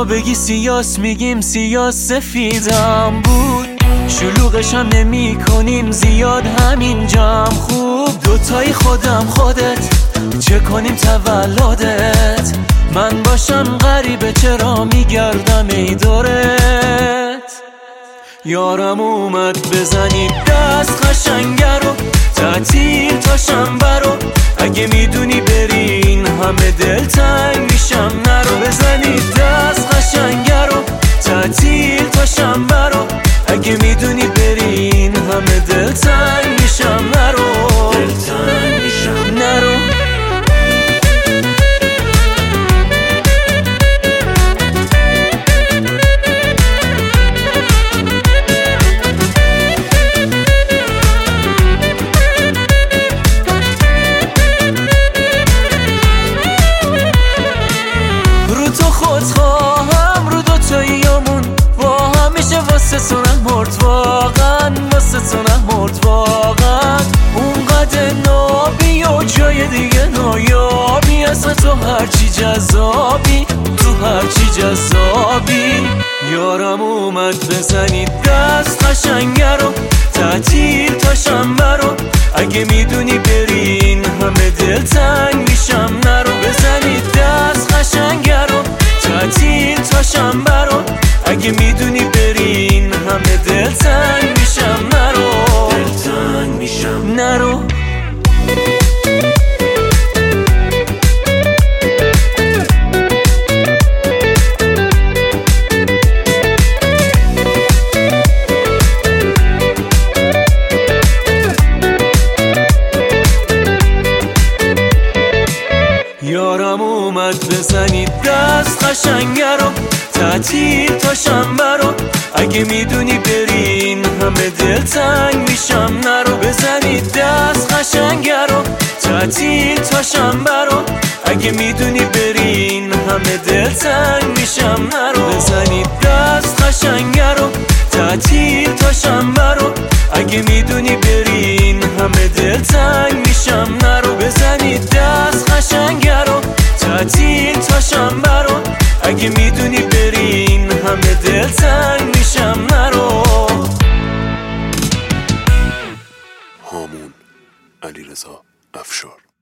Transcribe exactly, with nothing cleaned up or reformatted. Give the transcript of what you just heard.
تو بگی سیاس میگیم سیاس سفیدم بود، شلوغش هم نمی کنیم زیاد همینجام خوب. دوتای خودم خودت چه کنیم تولدت، من باشم غریبه چرا میگردم ای دورت. یارم اومد بزنی دست قشنگه رو، تعطیل تا شنبه رو، اگه میدونی برین همه دلتنگ میشم نرو. بزنی دست قشنگه رو، تعطیل تا شنبه رو، اگه میدونی برین همه دلتنگ میشم نرو. دلتنگ میشم نرو. خودخواهم رو دوتاییامون با همیشه واسه تو نمرد واقعا، واسه تو نمرد واقعا. اونقدر نابی و جای دیگه نایابی، اصلا تو هرچی جذابی، تو هرچی جذابی. یارم اومد بزنی دست قشنگه رو، تعطیل تا شنبه رو، اگه میدونی برین همه دلتنگ میشم نرو. بزنی دست قشنگه رو، تعطیل تا شنبه رو، اگه میدونی برین همه دلتنگ میشم نرو. دلتنگ میشم نرو. یارم اومد بزنی دست قشنگه رو، تعطیل تا شنبه رو، اگه میدونی برین همه دلتنگ میشم نرو. بزنی دست قشنگه رو، تعطیل تا شنبه رو، اگه میدونی برین همه دلتنگ میشم نرو. بزنی دست قشنگه رو، تعطیل تا شنبه رو، اگه میدونی برین همه دلتنگ میشم نرو. بزنی دست قشنگه رو، تعطیل تا شنبه رو، اگه میدونی برین همه دلتنگ میشم نرو. هامون علیرضا افشار.